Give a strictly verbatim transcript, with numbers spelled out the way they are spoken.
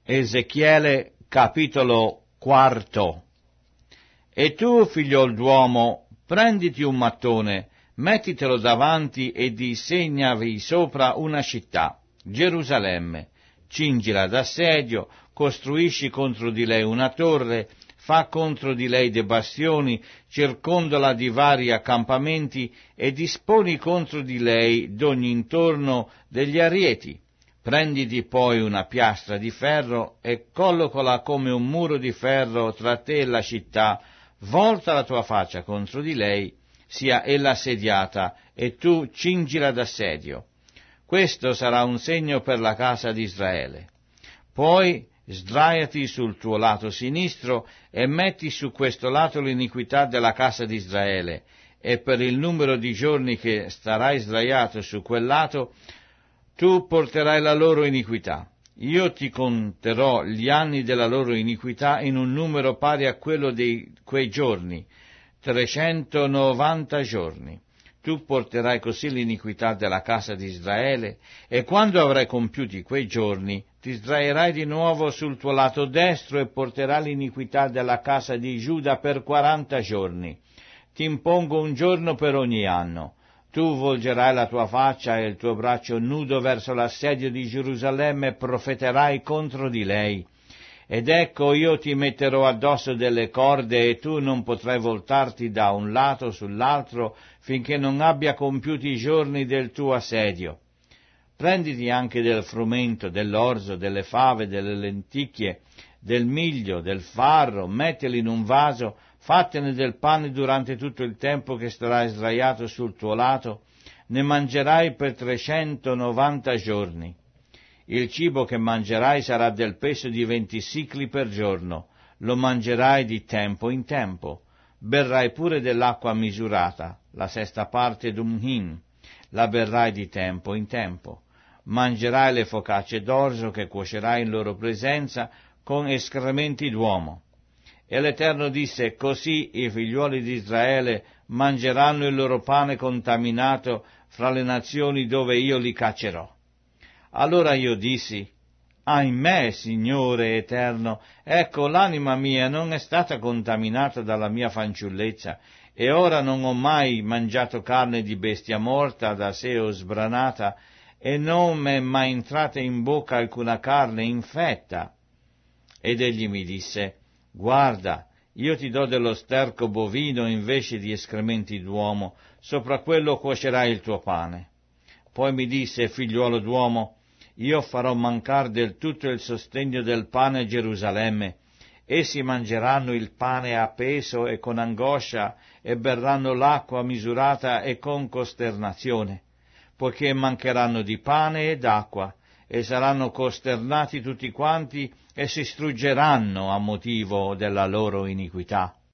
Ezechiele capitolo quarto. E tu, figliol d'uomo, prenditi un mattone, mettitelo davanti e disegnavi sopra una città, Gerusalemme, cingila d'assedio, costruisci contro di lei una torre, fa contro di lei dei bastioni, circondola di vari accampamenti e disponi contro di lei d'ogni intorno degli arieti. Prenditi poi una piastra di ferro e collocala come un muro di ferro tra te e la città, volta la tua faccia contro di lei, sia ella assediata, e tu cingila d'assedio. Questo sarà un segno per la casa di Israele. Poi sdraiati sul tuo lato sinistro e metti su questo lato l'iniquità della casa di Israele, e per il numero di giorni che starai sdraiato su quel lato, tu porterai la loro iniquità. Io ti conterò gli anni della loro iniquità in un numero pari a quello di quei giorni, trecentonovanta giorni. Tu porterai così l'iniquità della casa di Israele, e quando avrai compiuti quei giorni, ti sdraierai di nuovo sul tuo lato destro e porterai l'iniquità della casa di Giuda per quaranta giorni. Ti impongo un giorno per ogni anno. Tu volgerai la tua faccia e il tuo braccio nudo verso l'assedio di Gerusalemme e profeterai contro di lei. Ed ecco, io ti metterò addosso delle corde e tu non potrai voltarti da un lato sull'altro finché non abbia compiuti i giorni del tuo assedio. Prenditi anche del frumento, dell'orzo, delle fave, delle lenticchie, del miglio, del farro, mettili in un vaso, fattene del pane durante tutto il tempo che starai sdraiato sul tuo lato, ne mangerai per trecentonovanta giorni. Il cibo che mangerai sarà del peso di venti sicli per giorno, lo mangerai di tempo in tempo. Berrai pure dell'acqua misurata, la sesta parte d'un hin, la berrai di tempo in tempo. Mangerai le focacce d'orzo che cuocerai in loro presenza con escrementi d'uomo. E l'Eterno disse: così i figliuoli di Israele mangeranno il loro pane contaminato fra le nazioni dove io li caccerò. Allora io dissi: ahimè, Signore Eterno, ecco, l'anima mia non è stata contaminata dalla mia fanciullezza, e ora non ho mai mangiato carne di bestia morta da sé o sbranata, e non m'è mai entrata in bocca alcuna carne infetta. Ed egli mi disse: guarda, io ti do dello sterco bovino invece di escrementi d'uomo, sopra quello cuocerai il tuo pane. Poi mi disse: figliuolo d'uomo, io farò mancar del tutto il sostegno del pane a Gerusalemme. Essi mangeranno il pane a peso e con angoscia, e berranno l'acqua misurata e con costernazione, poiché mancheranno di pane e d'acqua, e saranno costernati tutti quanti, e si struggeranno a motivo della loro iniquità.